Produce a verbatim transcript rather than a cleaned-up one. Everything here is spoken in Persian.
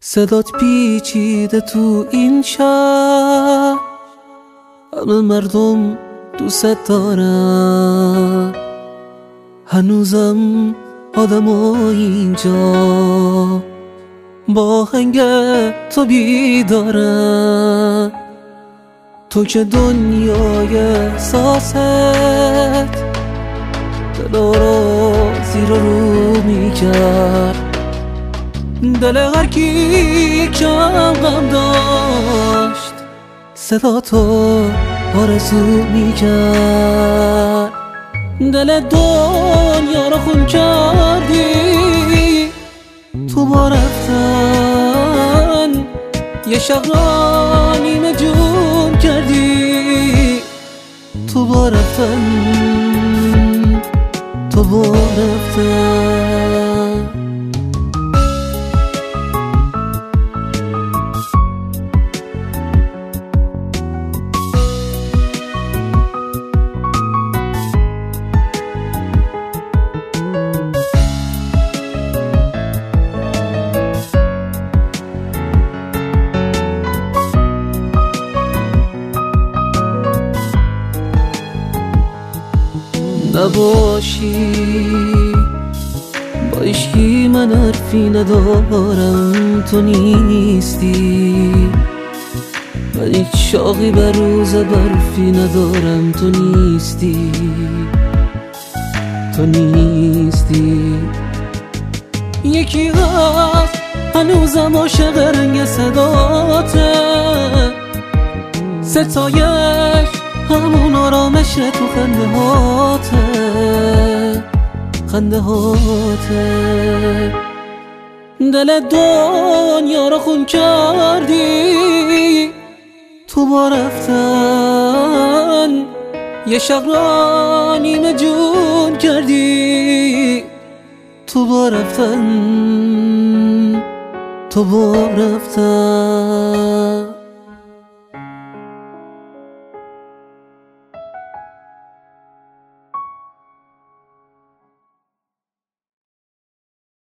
صدات پیچیده تو این شهر، همه مردم دوست دارن، هنوزم آدمای اینجا با هنگ تو بیدارن. تو که دنیای احساست دلا رو زیر رو میکرد، دل هر کی کم غم داشت صدا تو آرزو میکرد. دل دنیا رو خون کردی تو با رفتن، یه شب را نیمه جون کردی تو با رفتن، تو با رفتن. نباشی با عشقی من حرفی ندارم، تو نیستی. من هیچ شاقی بر روز برفی ندارم، تو نیستی، تو نیستی. یکی هست هنوزم عاشق رنگ صداته، ستایش همون آرامش تو خنده هاته، خنده هاته. دل دنیا رو خون کردی تو با رفتن، یه شب را نیمه جون کردی تو با رفتن، تو با رفتن.